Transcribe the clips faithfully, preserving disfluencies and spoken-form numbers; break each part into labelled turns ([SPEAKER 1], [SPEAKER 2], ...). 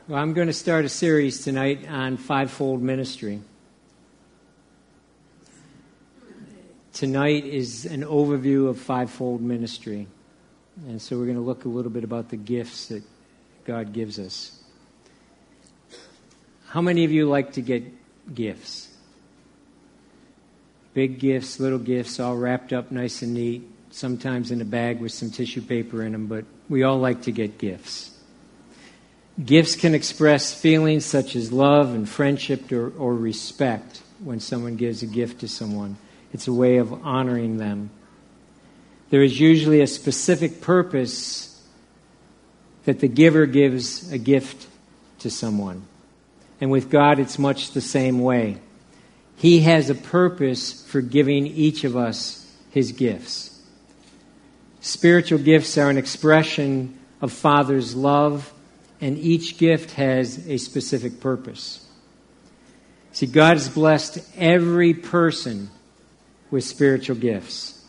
[SPEAKER 1] Well, I'm going to start a series tonight on fivefold ministry. Tonight is an overview of fivefold ministry. And so we're going to look a little bit about the gifts that God gives us. How many of you like to get gifts? Big gifts, little gifts, all wrapped up nice and neat, sometimes in a bag with some tissue paper in them, but we all like to get gifts. Gifts can express feelings such as love and friendship or, or respect when someone gives a gift to someone. It's a way of honoring them. There is usually a specific purpose that the giver gives a gift to someone. And with God, it's much the same way. He has a purpose for giving each of us His gifts. Spiritual gifts are an expression of Father's love, and each gift has a specific purpose. See, God has blessed every person with spiritual gifts.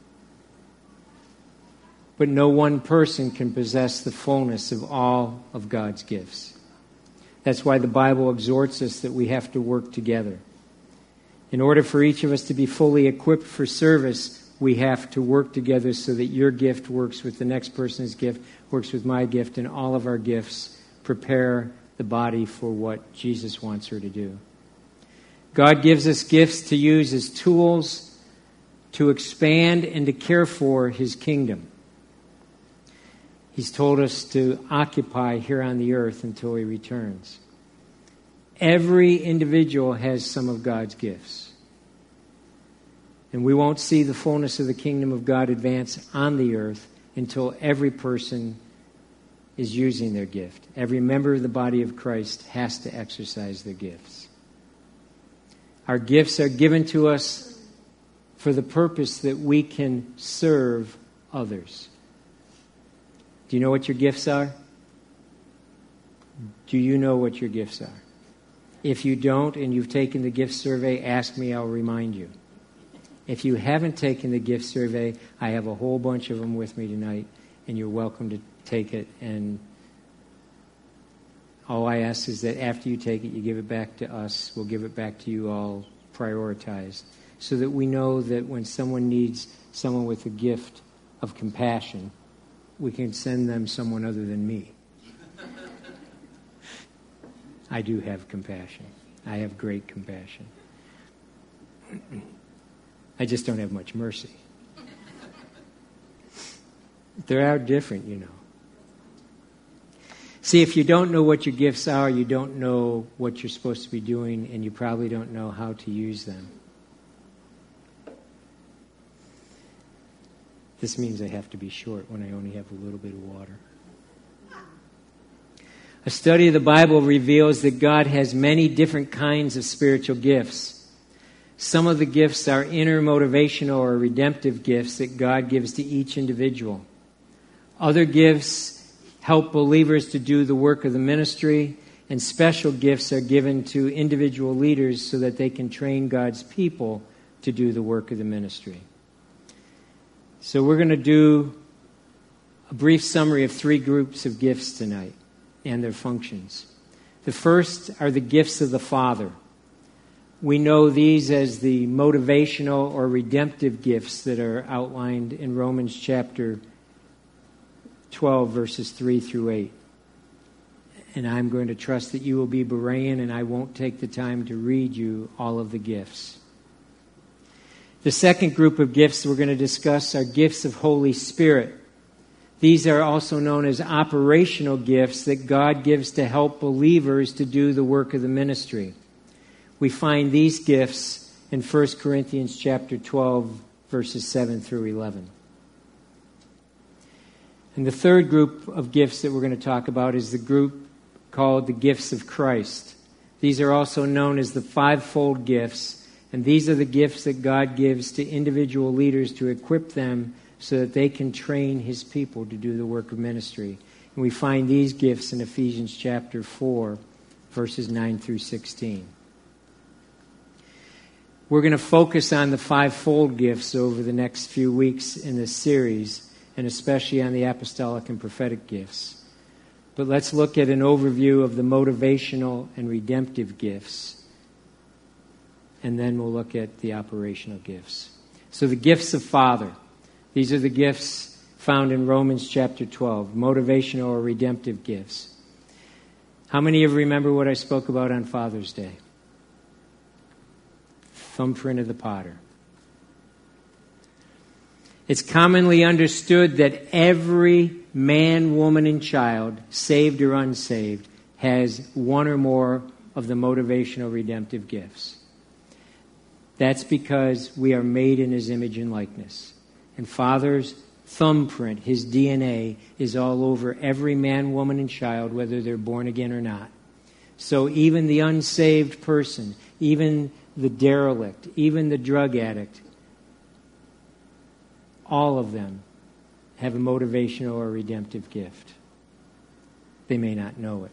[SPEAKER 1] But no one person can possess the fullness of all of God's gifts. That's why the Bible exhorts us that we have to work together. In order for each of us to be fully equipped for service, we have to work together so that your gift works with the next person's gift, works with my gift, and all of our gifts prepare the body for what Jesus wants her to do. God gives us gifts to use as tools to expand and to care for His kingdom. He's told us to occupy here on the earth until He returns. Every individual has some of God's gifts. And we won't see the fullness of the kingdom of God advance on the earth until every person is using their gift. Every member of the body of Christ has to exercise their gifts. Our gifts are given to us for the purpose that we can serve others. Do you know what your gifts are? Do you know what your gifts are? If you don't and you've taken the gift survey, ask me, I'll remind you. If you haven't taken the gift survey, I have a whole bunch of them with me tonight, and you're welcome to take it. And all I ask is that after you take it, you give it back to us. We'll give it back to you all prioritized, so that we know that when someone needs someone with a gift of compassion, we can send them someone other than me. I do have compassion. I have great compassion. I just don't have much mercy. They are different, you know. See, if you don't know what your gifts are, you don't know what you're supposed to be doing, and you probably don't know how to use them. This means I have to be short when I only have a little bit of water. A study of the Bible reveals that God has many different kinds of spiritual gifts. Some of the gifts are inner motivational or redemptive gifts that God gives to each individual. Other gifts help believers to do the work of the ministry, and special gifts are given to individual leaders so that they can train God's people to do the work of the ministry. So we're going to do a brief summary of three groups of gifts tonight and their functions. The first are the gifts of the Father. We know these as the motivational or redemptive gifts that are outlined in Romans chapter twelve, verses three through eight. And I'm going to trust that you will be Berean, and I won't take the time to read you all of the gifts. The second group of gifts we're going to discuss are gifts of Holy Spirit. These are also known as operational gifts that God gives to help believers to do the work of the ministry. We find these gifts in First Corinthians chapter twelve, verses seven through eleven. And the third group of gifts that we're going to talk about is the group called the gifts of Christ. These are also known as the fivefold gifts, and these are the gifts that God gives to individual leaders to equip them so that they can train His people to do the work of ministry. And we find these gifts in Ephesians chapter four, verses nine through sixteen. We're going to focus on the fivefold gifts over the next few weeks in this series, and especially on the apostolic and prophetic gifts. But let's look at an overview of the motivational and redemptive gifts. And then we'll look at the operational gifts. So the gifts of Father. These are the gifts found in Romans chapter twelve. Motivational or redemptive gifts. How many of you remember what I spoke about on Father's Day? Thumbprint of the potter. It's commonly understood that every man, woman, and child, saved or unsaved, has one or more of the motivational redemptive gifts. That's because we are made in His image and likeness. And Father's thumbprint, His D N A, is all over every man, woman, and child, whether they're born again or not. So even the unsaved person, even the derelict, even the drug addict, all of them have a motivational or redemptive gift. They may not know it.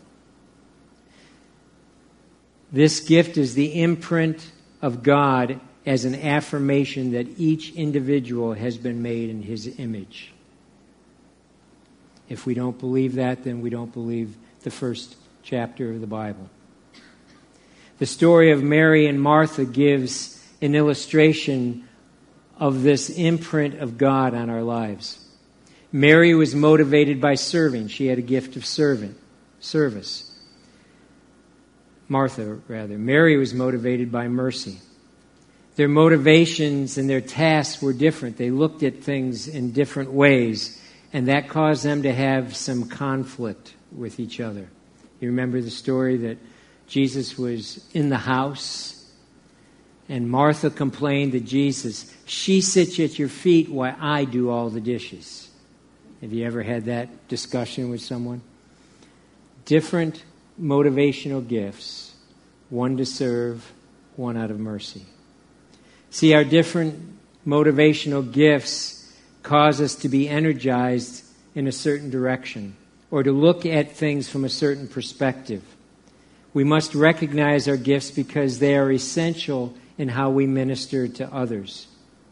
[SPEAKER 1] This gift is the imprint of God as an affirmation that each individual has been made in His image. If we don't believe that, then we don't believe the first chapter of the Bible. The story of Mary and Martha gives an illustration of this imprint of God on our lives. Mary was motivated by serving. She had a gift of servant, service. Martha, rather. Mary was motivated by mercy. Their motivations and their tasks were different. They looked at things in different ways, and that caused them to have some conflict with each other. You remember the story that Jesus was in the house, and Martha complained to Jesus, "She sits at your feet while I do all the dishes." Have you ever had that discussion with someone? Different motivational gifts, one to serve, one out of mercy. See, our different motivational gifts cause us to be energized in a certain direction or to look at things from a certain perspective. We must recognize our gifts because they are essential in how we minister to others.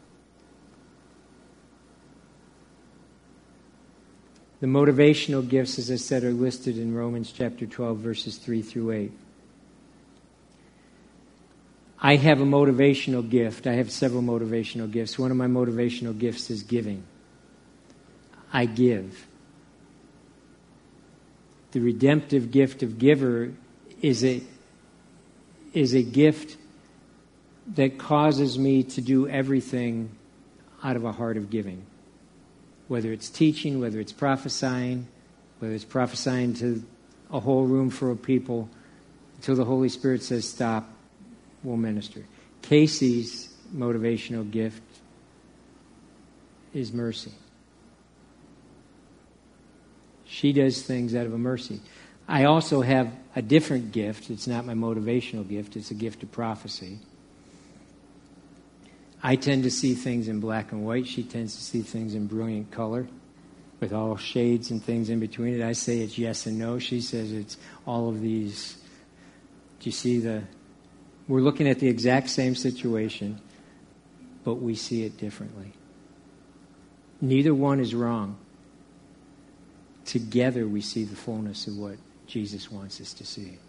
[SPEAKER 1] The motivational gifts, as I said, are listed in Romans chapter twelve, verses three through eight. I have a motivational gift. I have several motivational gifts. One of my motivational gifts is giving. I give. The redemptive gift of giver is a, is a gift that causes me to do everything out of a heart of giving. Whether it's teaching, whether it's prophesying, whether it's prophesying to a whole room full of people, until the Holy Spirit says stop, we'll minister. Casey's motivational gift is mercy. She does things out of a mercy. I also have a different gift. It's not my motivational gift. It's a gift of prophecy. I tend to see things in black and white. She tends to see things in brilliant color with all shades and things in between it. I say it's yes and no. She says it's all of these. Do you see the... We're looking at the exact same situation, but we see it differently. Neither one is wrong. Together we see the fullness of what Jesus wants us to see.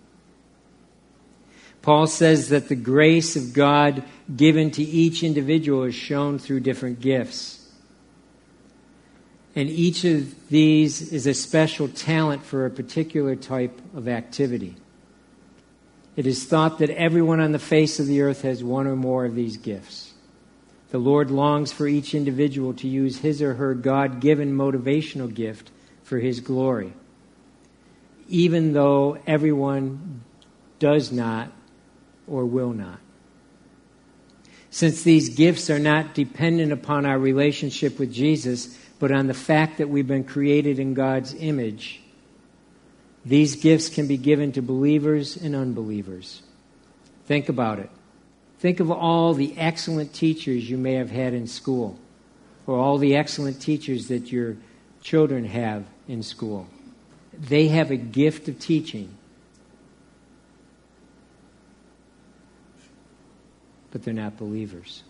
[SPEAKER 1] Paul says that the grace of God given to each individual is shown through different gifts. And each of these is a special talent for a particular type of activity. It is thought that everyone on the face of the earth has one or more of these gifts. The Lord longs for each individual to use his or her God-given motivational gift for His glory, even though everyone does not or will not. Since these gifts are not dependent upon our relationship with Jesus, but on the fact that we've been created in God's image, these gifts can be given to believers and unbelievers. Think about it. Think of all the excellent teachers you may have had in school, or all the excellent teachers that your children have in school. They have a gift of teaching, but they're not believers.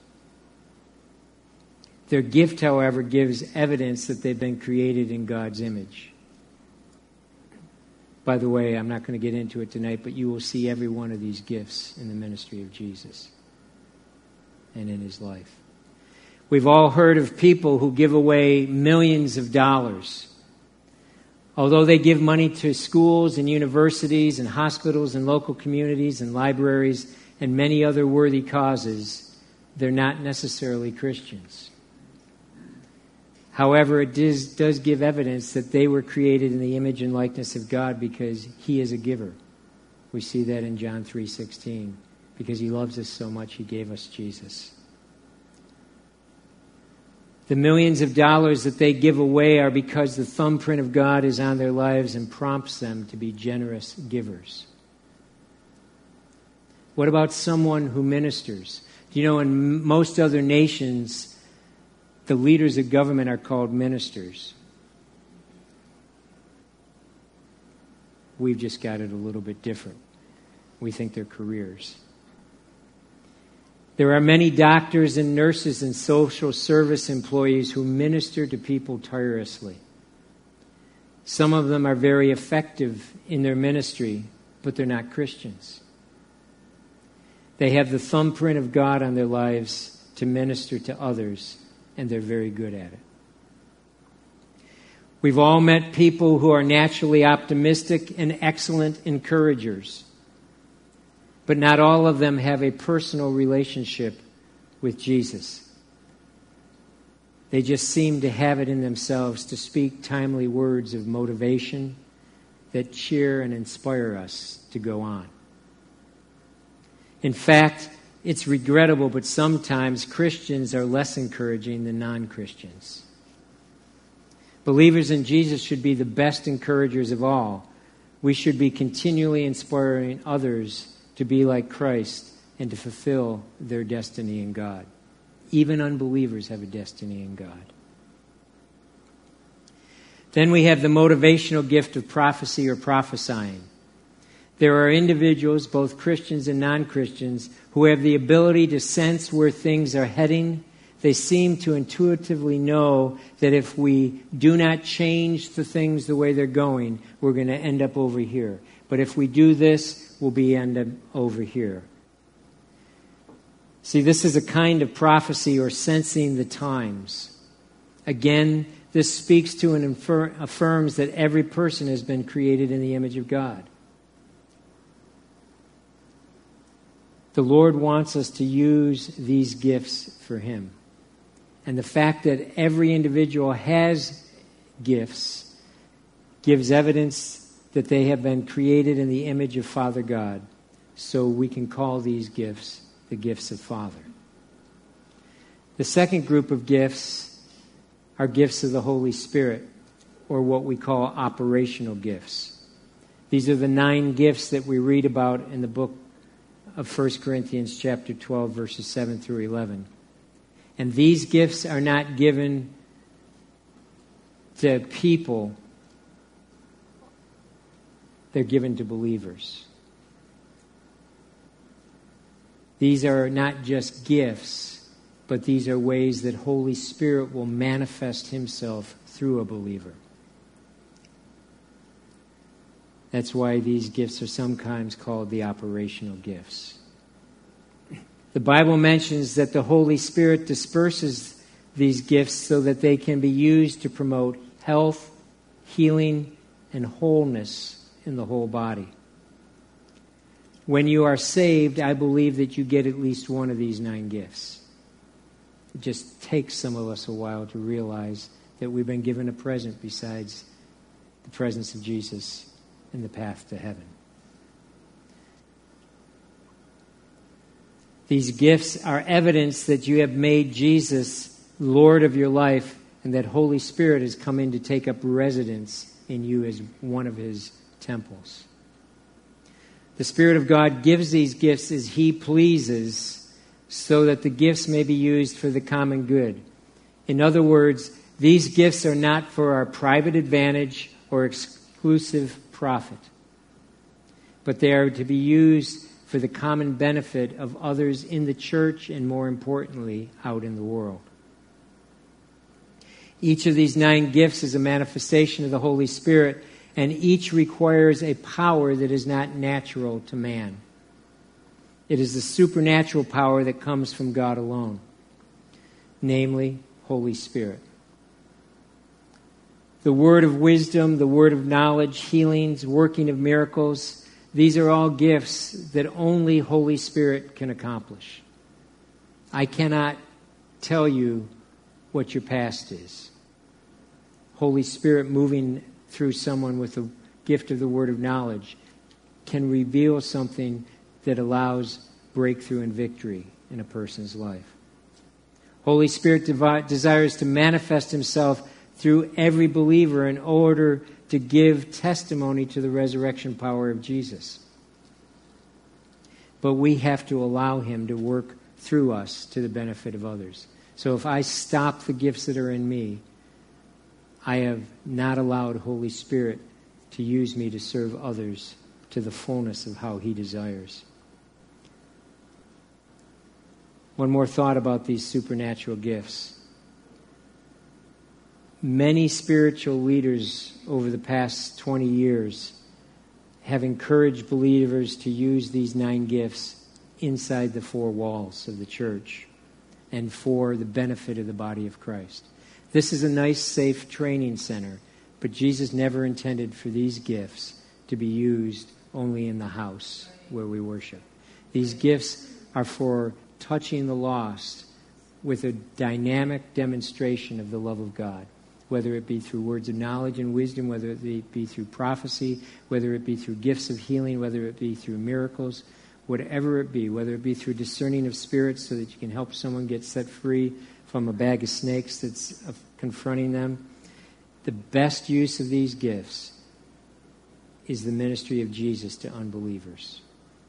[SPEAKER 1] Their gift, however, gives evidence that they've been created in God's image. By the way, I'm not going to get into it tonight, but you will see every one of these gifts in the ministry of Jesus and in his life. We've all heard of people who give away millions of dollars. Although they give money to schools and universities and hospitals and local communities and libraries and many other worthy causes, they're not necessarily Christians. However, it does, does give evidence that they were created in the image and likeness of God because he is a giver. We see that in John three sixteen. Because he loves us so much, he gave us Jesus. The millions of dollars that they give away are because the thumbprint of God is on their lives and prompts them to be generous givers. What about someone who ministers? You know, in most other nations, the leaders of government are called ministers. We've just got it a little bit different. We think they're careers. There are many doctors and nurses and social service employees who minister to people tirelessly. Some of them are very effective in their ministry, but they're not Christians. They have the thumbprint of God on their lives to minister to others, and they're very good at it. We've all met people who are naturally optimistic and excellent encouragers. But not all of them have a personal relationship with Jesus. They just seem to have it in themselves to speak timely words of motivation that cheer and inspire us to go on. In fact, it's regrettable, but sometimes Christians are less encouraging than non-Christians. Believers in Jesus should be the best encouragers of all. We should be continually inspiring others to be like Christ and to fulfill their destiny in God. Even unbelievers have a destiny in God. Then we have the motivational gift of prophecy or prophesying. There are individuals, both Christians and non-Christians, who have the ability to sense where things are heading. They seem to intuitively know that if we do not change the things the way they're going, we're going to end up over here. But if we do this, we'll be end up over here. See, this is a kind of prophecy or sensing the times. Again, this speaks to and infer- affirms that every person has been created in the image of God. The Lord wants us to use these gifts for him. And the fact that every individual has gifts gives evidence that they have been created in the image of Father God. So we can call these gifts the gifts of Father. The second group of gifts are gifts of the Holy Spirit, or what we call operational gifts. These are the nine gifts that we read about in the book of First Corinthians chapter twelve, verses seven through eleven. And these gifts are not given to people. They're given to believers. These are not just gifts, but these are ways that Holy Spirit will manifest himself through a believer. That's why these gifts are sometimes called the operational gifts. The Bible mentions that the Holy Spirit disperses these gifts so that they can be used to promote health, healing, and wholeness in the whole body. When you are saved, I believe that you get at least one of these nine gifts. It just takes some of us a while to realize that we've been given a present besides the presence of Jesus and the path to heaven. These gifts are evidence that you have made Jesus Lord of your life and that Holy Spirit has come in to take up residence in you as one of his temples. The Spirit of God gives these gifts as he pleases so that the gifts may be used for the common good. In other words, these gifts are not for our private advantage or exclusive profit, but they are to be used for the common benefit of others in the church and, more importantly, out in the world. Each of these nine gifts is a manifestation of the Holy Spirit, and each requires a power that is not natural to man. It is the supernatural power that comes from God alone, namely, Holy Spirit. The word of wisdom, the word of knowledge, healings, working of miracles, these are all gifts that only Holy Spirit can accomplish. I cannot tell you what your past is. Holy Spirit moving through someone with the gift of the word of knowledge can reveal something that allows breakthrough and victory in a person's life. Holy Spirit devi- desires to manifest himself through every believer in order to give testimony to the resurrection power of Jesus. But we have to allow him to work through us to the benefit of others. So if I stop the gifts that are in me, I have not allowed Holy Spirit to use me to serve others to the fullness of how he desires. One more thought about these supernatural gifts. Many spiritual leaders over the past twenty years have encouraged believers to use these nine gifts inside the four walls of the church and for the benefit of the body of Christ. This is a nice, safe training center, but Jesus never intended for these gifts to be used only in the house where we worship. These gifts are for touching the lost with a dynamic demonstration of the love of God, whether it be through words of knowledge and wisdom, whether it be through prophecy, whether it be through gifts of healing, whether it be through miracles, whatever it be, whether it be through discerning of spirits so that you can help someone get set free from a bag of snakes that's confronting them. The best use of these gifts is the ministry of Jesus to unbelievers.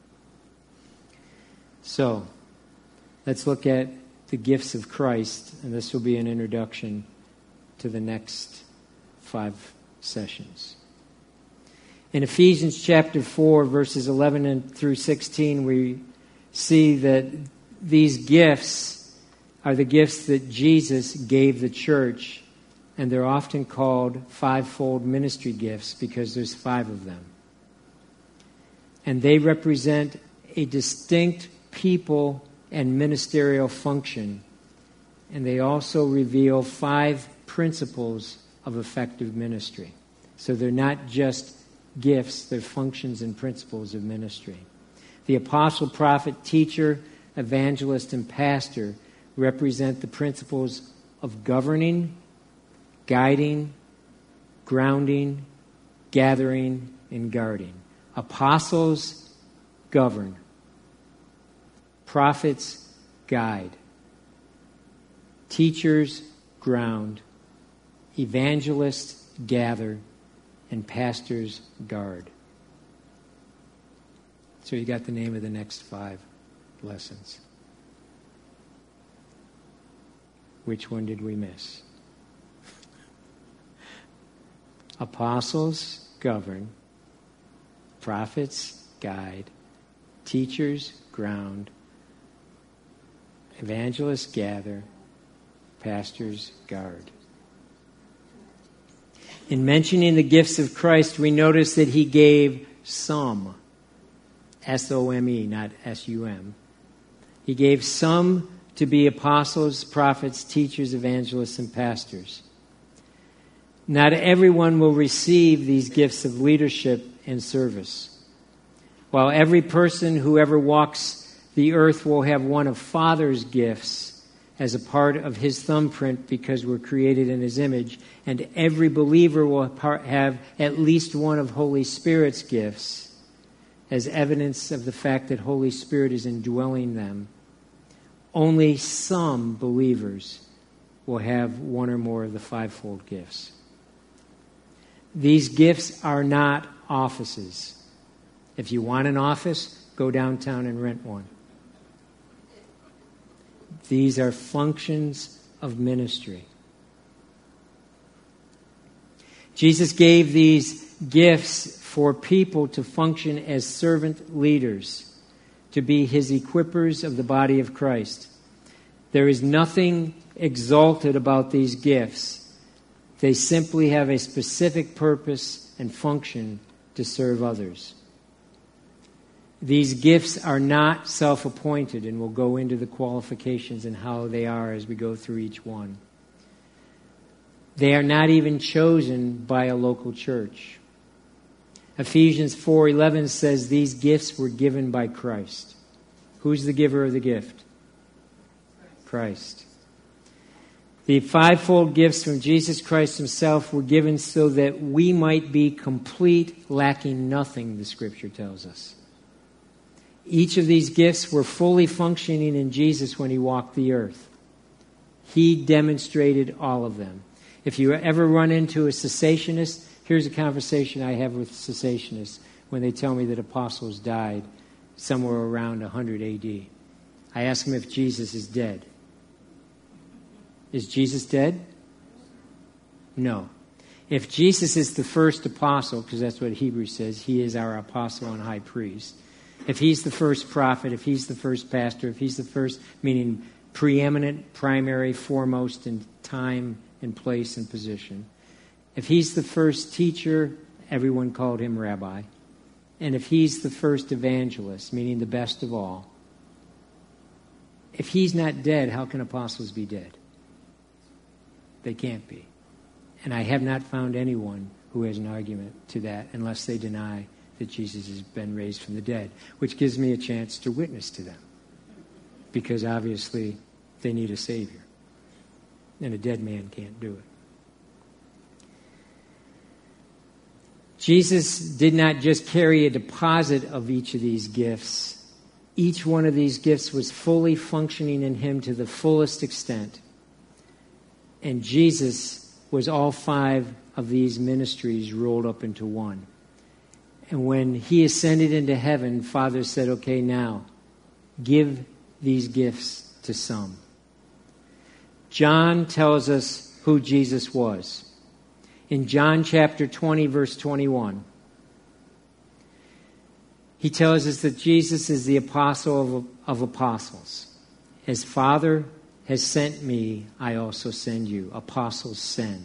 [SPEAKER 1] So, let's look at the gifts of Christ, and this will be an introduction to the next five sessions. In Ephesians chapter four, verses eleven and through sixteen, we see that these gifts are the gifts that Jesus gave the church, and they're often called fivefold ministry gifts because there's five of them. And they represent a distinct people and ministerial function, and they also reveal five principles of effective ministry. So they're not just gifts, they're functions and principles of ministry. The apostle, prophet, teacher, evangelist, and pastor represent the principles of governing, guiding, grounding, gathering, and guarding. Apostles govern. Prophets guide. Teachers ground. Evangelists gather. And pastors guard. So you got the name of the next five lessons. Which one did we miss? Apostles govern. Prophets guide. Teachers ground. Evangelists gather. Pastors guard. In mentioning the gifts of Christ, we notice that he gave some. S O M E, not S U M. He gave some to be apostles, prophets, teachers, evangelists, and pastors. Not everyone will receive these gifts of leadership and service. While every person who ever walks the earth will have one of Father's gifts as a part of his thumbprint because we're created in his image, and every believer will have at least one of Holy Spirit's gifts as evidence of the fact that Holy Spirit is indwelling them. Only some believers will have one or more of the fivefold gifts. These gifts are not offices. If you want an office, go downtown and rent one. These are functions of ministry. Jesus gave these gifts for people to function as servant leaders, to be his equippers of the body of Christ. There is nothing exalted about these gifts. They simply have a specific purpose and function to serve others. These gifts are not self-appointed, and we'll go into the qualifications and how they are as we go through each one. They are not even chosen by a local church. Ephesians four eleven says these gifts were given by Christ. Who's the giver of the gift? Christ. The fivefold gifts from Jesus Christ himself were given so that we might be complete, lacking nothing, the Scripture tells us. Each of these gifts were fully functioning in Jesus when he walked the earth. He demonstrated all of them. If you ever run into a cessationist, here's a conversation I have with cessationists when they tell me that apostles died somewhere around one hundred A D. I ask them if Jesus is dead. Is Jesus dead? No. If Jesus is the first apostle, because that's what Hebrews says, he is our apostle and high priest. If he's the first prophet, if he's the first pastor, if he's the first, meaning preeminent, primary, foremost in time and place and position. If he's the first teacher, everyone called him rabbi. And if he's the first evangelist, meaning the best of all, if he's not dead, how can apostles be dead? They can't be. And I have not found anyone who has an argument to that unless they deny that Jesus has been raised from the dead, which gives me a chance to witness to them. Because obviously they need a Savior. And a dead man can't do it. Jesus did not just carry a deposit of each of these gifts. Each one of these gifts was fully functioning in him to the fullest extent. And Jesus was all five of these ministries rolled up into one. And when he ascended into heaven, Father said, okay, now, give these gifts to some. John tells us who Jesus was. In John chapter twenty, verse twenty-one, he tells us that Jesus is the apostle of, of apostles. As Father has sent me, I also send you. Apostles send.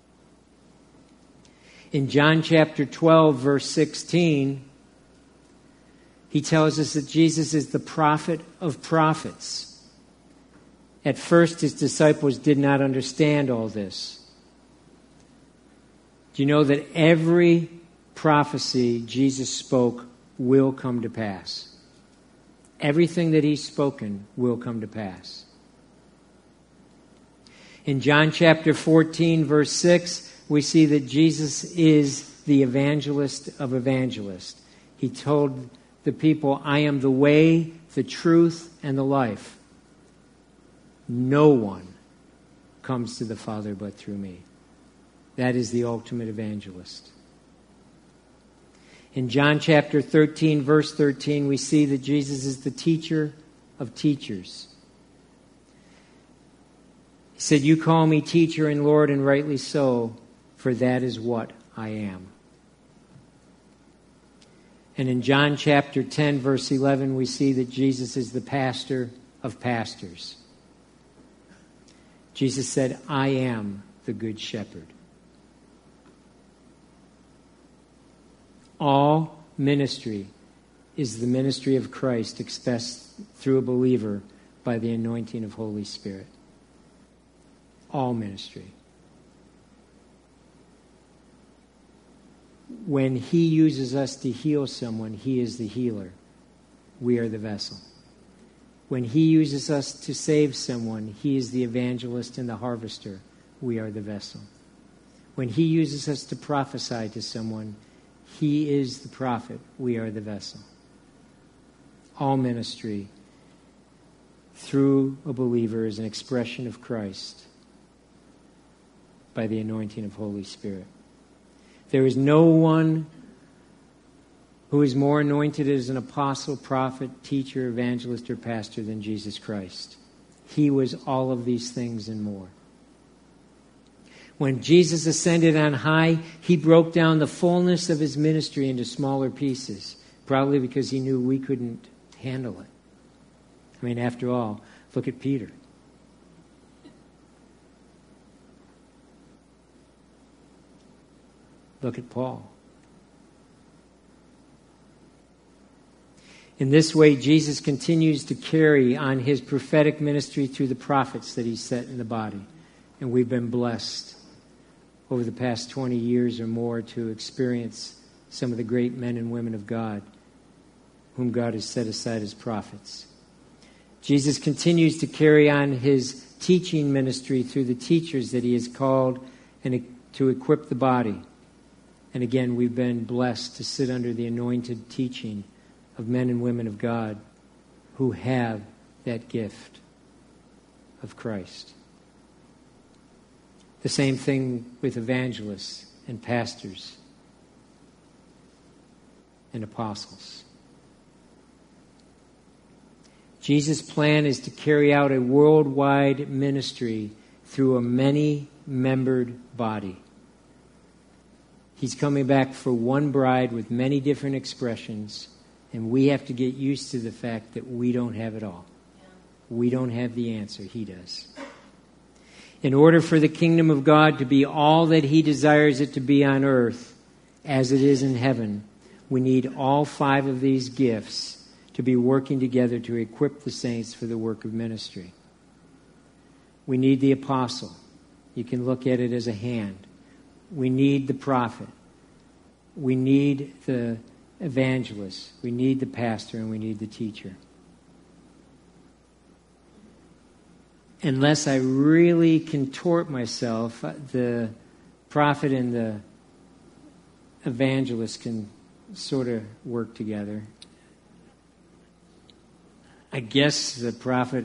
[SPEAKER 1] In John chapter twelve, verse sixteen, he tells us that Jesus is the prophet of prophets. At first, his disciples did not understand all this. Do you know that every prophecy Jesus spoke will come to pass? Everything that he's spoken will come to pass. In John chapter fourteen, verse six, we see that Jesus is the evangelist of evangelists. He told the people, I am the way, the truth, and the life. No one comes to the Father but through me. That is the ultimate evangelist. In John chapter thirteen, verse thirteen, we see that Jesus is the teacher of teachers. He said, you call me teacher and Lord, and rightly so, for that is what I am. And in John chapter ten, verse eleven, we see that Jesus is the pastor of pastors. Jesus said, I am the good shepherd. All ministry is the ministry of Christ expressed through a believer by the anointing of Holy Spirit. All ministry. When he uses us to heal someone, he is the healer. We are the vessel. When he uses us to save someone, he is the evangelist and the harvester. We are the vessel. When he uses us to prophesy to someone, he is the prophet. We are the vessel. All ministry through a believer is an expression of Christ by the anointing of Holy Spirit. There is no one who is more anointed as an apostle, prophet, teacher, evangelist, or pastor than Jesus Christ. He was all of these things and more. When Jesus ascended on high, he broke down the fullness of his ministry into smaller pieces, probably because he knew we couldn't handle it. I mean, after all, look at Peter. Look at Paul. In this way, Jesus continues to carry on his prophetic ministry through the prophets that he set in the body. And we've been blessed over the past twenty years or more to experience some of the great men and women of God whom God has set aside as prophets. Jesus continues to carry on his teaching ministry through the teachers that he has called and to equip the body. And again, we've been blessed to sit under the anointed teaching of men and women of God who have that gift of Christ. The same thing with evangelists and pastors and apostles. Jesus' plan is to carry out a worldwide ministry through a many-membered body. He's coming back for one bride with many different expressions, and we have to get used to the fact that we don't have it all. We don't have the answer. He does. In order for the kingdom of God to be all that he desires it to be on earth, as it is in heaven, we need all five of these gifts to be working together to equip the saints for the work of ministry. We need the apostle. You can look at it as a hand. We need the prophet. We need the evangelist. We need the pastor, and we need the teacher. Unless I really contort myself, the prophet and the evangelist can sort of work together. I guess the prophet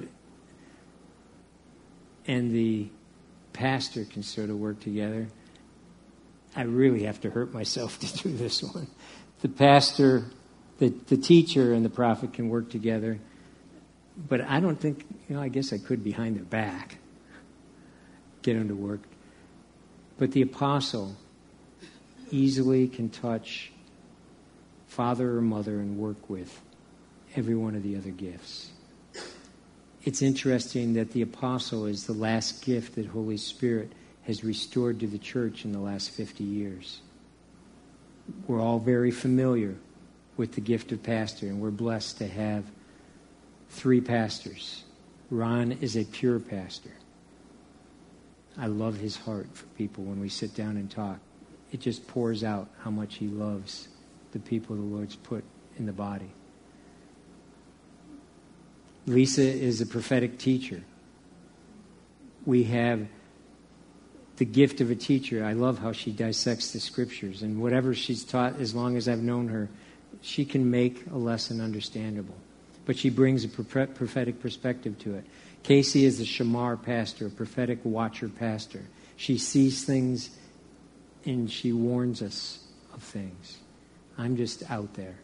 [SPEAKER 1] and the pastor can sort of work together. I really have to hurt myself to do this one. The pastor, the, the teacher, and the prophet can work together. But I don't think, you know, I guess I could behind their back get them to work. But the apostle easily can touch father or mother and work with every one of the other gifts. It's interesting that the apostle is the last gift that Holy Spirit has restored to the church in the last fifty years. We're all very familiar with the gift of pastor, and we're blessed to have three pastors. Ron is a pure pastor. I love his heart for people when we sit down and talk. It just pours out how much he loves the people the Lord's put in the body. Lisa is a prophetic teacher. We have the gift of a teacher. I love how she dissects the scriptures, and whatever she's taught, as long as I've known her, she can make a lesson understandable. But she brings a prophetic perspective to it. Casey is the Shamar pastor, a prophetic watcher pastor. She sees things and she warns us of things. I'm just out there.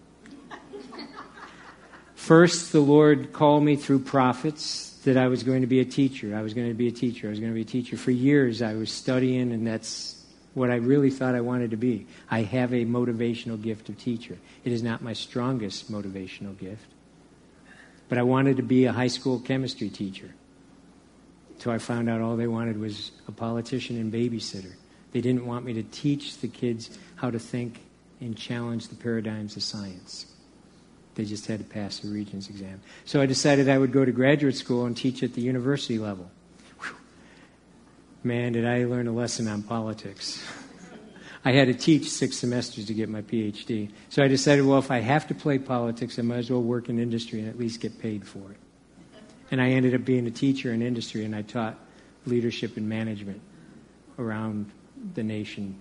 [SPEAKER 1] First, the Lord called me through prophets that I was going to be a teacher. I was going to be a teacher. I was going to be a teacher. For years, I was studying, and that's what I really thought I wanted to be. I have a motivational gift of teacher. It is not my strongest motivational gift. But I wanted to be a high school chemistry teacher. So I found out all they wanted was a politician and babysitter. They didn't want me to teach the kids how to think and challenge the paradigms of science. They just had to pass the Regents exam. So I decided I would go to graduate school and teach at the university level. Whew. Man, did I learn a lesson on politics. I had to teach six semesters to get my P H D. So I decided, well, if I have to play politics, I might as well work in industry and at least get paid for it. And I ended up being a teacher in industry, and I taught leadership and management around the nation.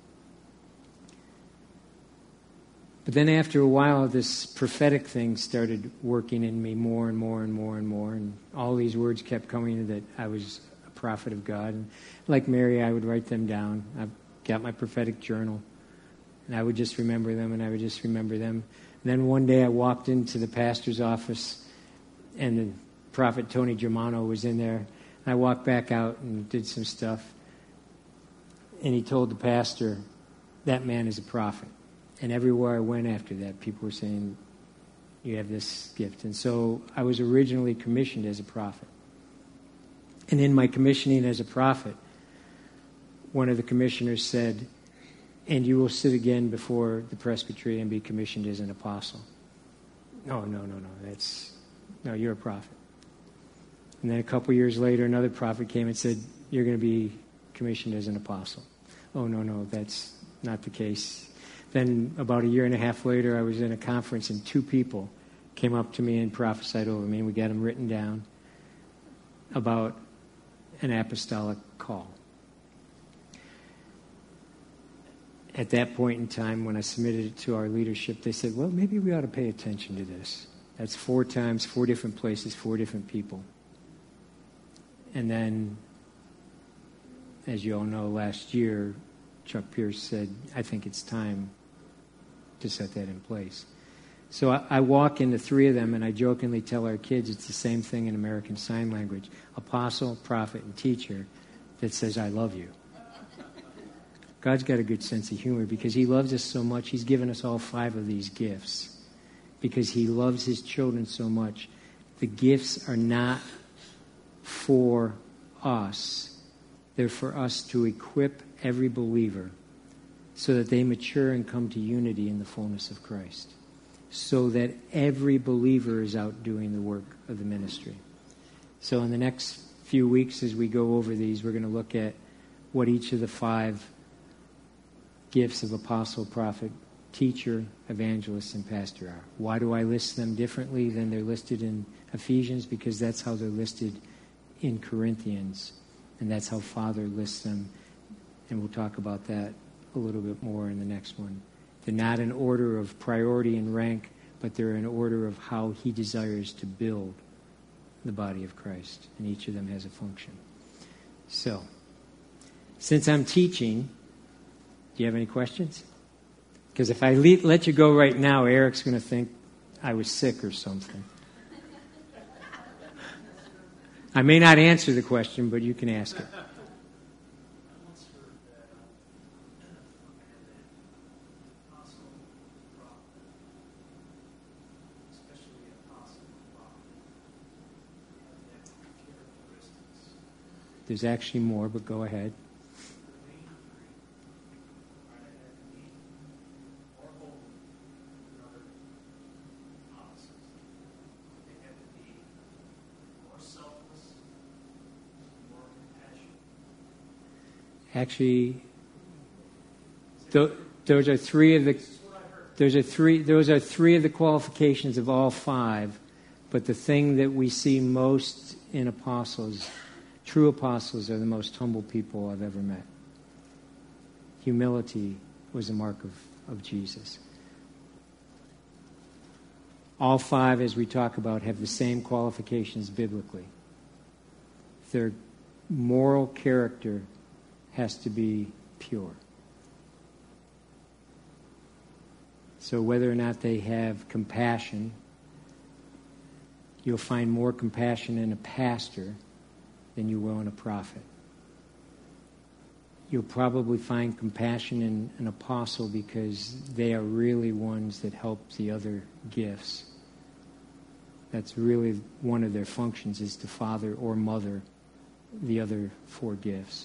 [SPEAKER 1] But then after a while, this prophetic thing started working in me more and more and more and more, and all these words kept coming that I was a prophet of God. And like Mary, I would write them down. I've got my prophetic journal, and I would just remember them, and I would just remember them. And then one day I walked into the pastor's office, and the prophet Tony Germano was in there. And I walked back out and did some stuff, and he told the pastor, that man is a prophet. And everywhere I went after that, people were saying, you have this gift. And so I was originally commissioned as a prophet. And in my commissioning as a prophet, one of the commissioners said, and you will sit again before the presbytery and be commissioned as an apostle. Oh, no, no, no, that's, no, you're a prophet. And then a couple years later, another prophet came and said, you're going to be commissioned as an apostle. Oh, no, no, that's not the case. Then about a year and a half later, I was in a conference and two people came up to me and prophesied over me, and we got them written down about an apostolic call. At that point in time, when I submitted it to our leadership, they said, well, maybe we ought to pay attention to this. That's four times, four different places, four different people. And then, as you all know, last year, Chuck Pierce said, I think it's time to set that in place. So I, I walk into three of them, and I jokingly tell our kids it's the same thing in American Sign Language. Apostle, prophet, and teacher that says, I love you. God's got a good sense of humor because he loves us so much. He's given us all five of these gifts because he loves his children so much. The gifts are not for us. They're for us to equip every believer so that they mature and come to unity in the fullness of Christ, so that every believer is out doing the work of the ministry. So in the next few weeks as we go over these, we're going to look at what each of the five gifts of apostle, prophet, teacher, evangelist, and pastor are. Why do I list them differently than they're listed in Ephesians? Because that's how they're listed in Corinthians, and that's how Father lists them, and we'll talk about that a little bit more in the next one. They're not in order of priority and rank, but they're in order of how he desires to build the body of Christ, and each of them has a function. So, since I'm teaching, do you have any questions? Because if I le- let you go right now, Eric's going to think I was sick or something. I may not answer the question, but you can ask it. There's actually more, but go ahead. Actually, th- those are three of the those are three those are three of the qualifications of all five. But the thing that we see most in apostles, true apostles, are the most humble people I've ever met. Humility was a mark of, of Jesus. All five, as we talk about, have the same qualifications biblically. Their moral character has to be pure. So whether or not they have compassion, you'll find more compassion in a pastor than you will in a prophet. You'll probably find compassion in an apostle because they are really ones that help the other gifts. That's really one of their functions, is to father or mother the other four gifts.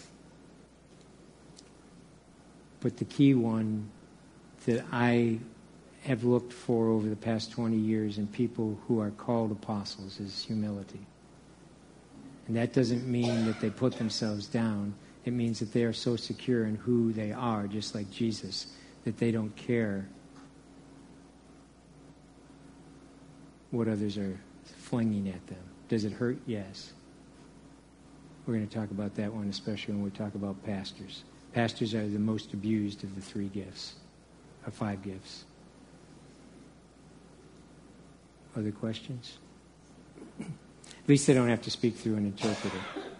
[SPEAKER 1] But the key one that I have looked for over the past twenty years in people who are called apostles is humility. And that doesn't mean that they put themselves down. It means that they are so secure in who they are, just like Jesus, that they don't care what others are flinging at them. Does it hurt? Yes. We're going to talk about that one, especially when we talk about pastors. Pastors are the most abused of the three gifts, or five gifts. Other questions? At least they don't have to speak through an interpreter.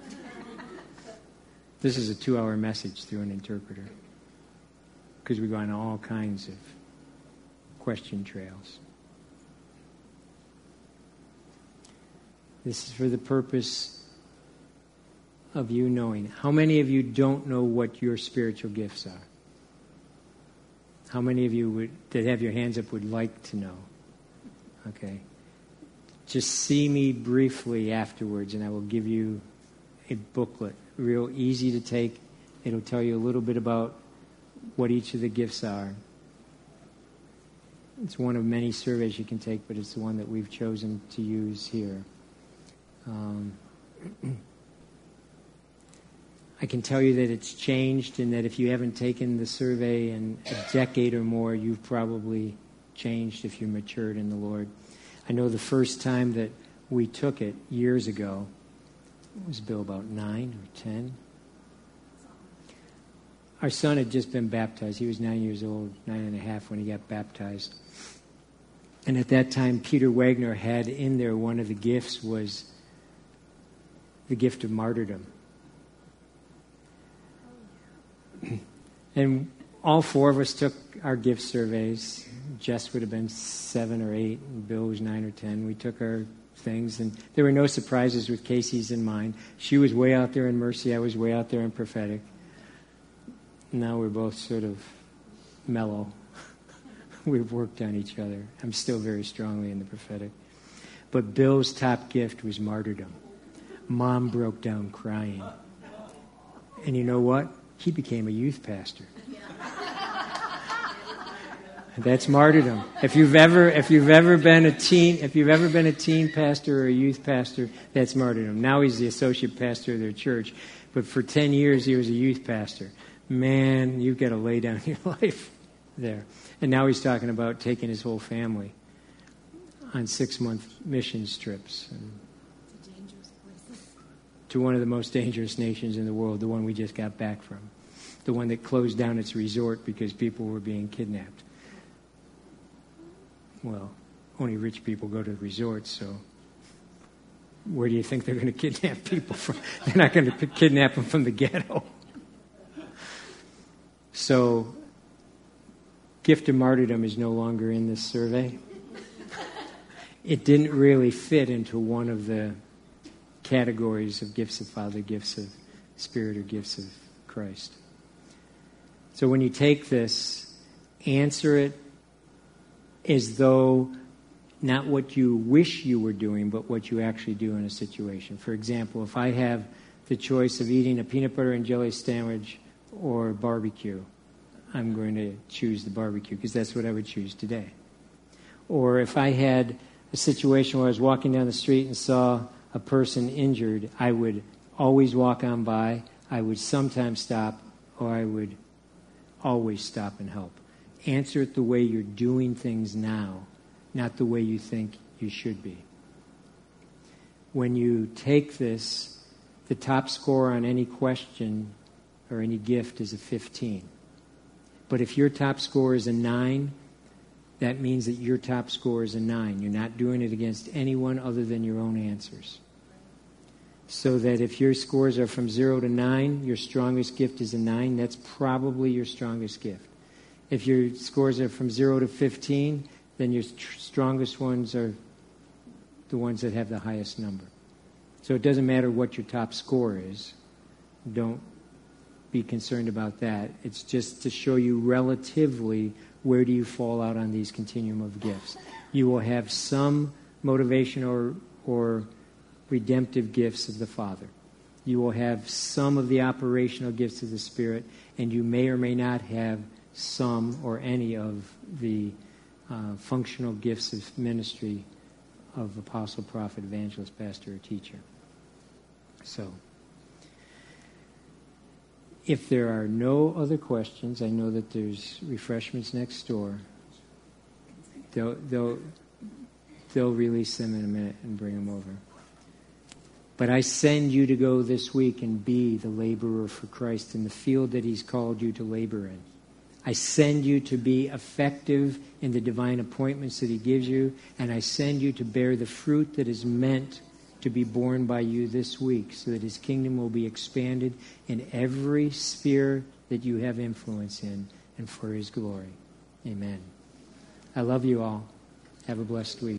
[SPEAKER 1] This is a two-hour message through an interpreter, because we go on all kinds of question trails. This is for the purpose of you knowing. How many of you don't know what your spiritual gifts are? How many of you would, that have your hands up, would like to know? Okay. Just see me briefly afterwards, and I will give you a booklet, real easy to take. It'll tell you a little bit about what each of the gifts are. It's one of many surveys you can take, but it's the one that we've chosen to use here. Um, I can tell you that it's changed, and that if you haven't taken the survey in a decade or more, you've probably changed if you're matured in the Lord. I know the first time that we took it years ago, was Bill about nine or ten? Our son had just been baptized. He was nine years old, nine and a half when he got baptized. And at that time, Peter Wagner had in there one of the gifts was the gift of martyrdom. And all four of us took our gift surveys. Jess would have been seven or eight, and Bill was nine or ten. We took our things, and there were no surprises with Casey's and mine. She was way out there in mercy. I was way out there in prophetic. Now we're both sort of mellow. We've worked on each other. I'm still very strongly in the prophetic. But Bill's top gift was martyrdom. Mom broke down crying. And you know what? He became a youth pastor. That's martyrdom. If you've ever, if you've ever been a teen, if you've ever been a teen pastor or a youth pastor, that's martyrdom. Now he's the associate pastor of their church, but for ten years he was a youth pastor. Man, you've got to lay down your life there. And now he's talking about taking his whole family on six-month missions trips and to one of the most dangerous nations in the world, the one we just got back from, the one that closed down its resort because people were being kidnapped. Well, only rich people go to resorts, so where do you think they're going to kidnap people from? They're not going to kidnap them from the ghetto. So, gift of martyrdom is no longer in this survey. It didn't really fit into one of the categories of gifts of Father, gifts of Spirit, or gifts of Christ. So when you take this, answer it as though not what you wish you were doing, but what you actually do in a situation. For example, if I have the choice of eating a peanut butter and jelly sandwich or barbecue, I'm going to choose the barbecue because that's what I would choose today. Or if I had a situation where I was walking down the street and saw a person injured, I would always walk on by, I would sometimes stop, or I would always stop and help. Answer it the way you're doing things now, not the way you think you should be. When you take this, the top score on any question or any gift is a fifteen. But if your top score is a nine, that means that your top score is a nine. You're not doing it against anyone other than your own answers. So that if your scores are from zero to nine, your strongest gift is a nine. That's probably your strongest gift. If your scores are from zero to fifteen, then your tr- strongest ones are the ones that have the highest number. So it doesn't matter what your top score is. Don't be concerned about that. It's just to show you relatively where do you fall out on these continuum of gifts. You will have some motivation or or redemptive gifts of the Father. You will have some of the operational gifts of the Spirit, and you may or may not have some or any of the uh, functional gifts of ministry of apostle, prophet, evangelist, pastor, or teacher. So, if there are no other questions, I know that there's refreshments next door. They'll, they'll, they'll release them in a minute and bring them over. But I send you to go this week and be the laborer for Christ in the field that He's called you to labor in. I send you to be effective in the divine appointments that He gives you, and I send you to bear the fruit that is meant to be borne by you this week so that His kingdom will be expanded in every sphere that you have influence in and for His glory. Amen. I love you all. Have a blessed week.